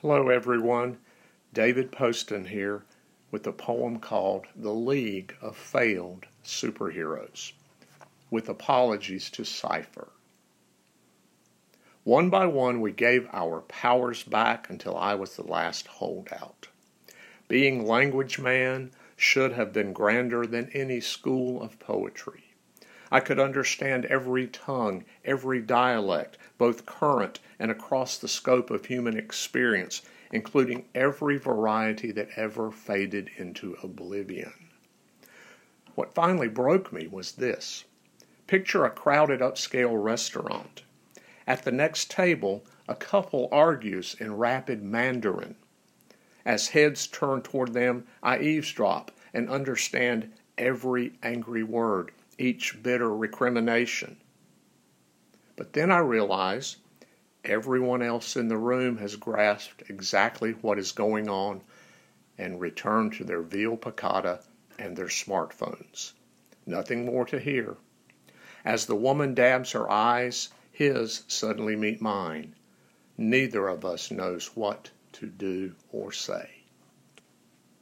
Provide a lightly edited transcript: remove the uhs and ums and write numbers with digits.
Hello everyone, David Poston here with a poem called The League of Failed Superheroes, with apologies to Cypher. One by one we gave our powers back until I was the last holdout. Being language man should have been grander than any school of poetry. I could understand every tongue, every dialect, both current and across the scope of human experience, including every variety that ever faded into oblivion. What finally broke me was this. Picture a crowded upscale restaurant. At the next table, a couple argues in rapid Mandarin. As heads turn toward them, I eavesdrop and understand every angry word, each bitter recrimination. But then I realize everyone else in the room has grasped exactly what is going on and returned to their veal piccata and their smartphones. Nothing more to hear. As the woman dabs her eyes, his suddenly meet mine. Neither of us knows what to do or say.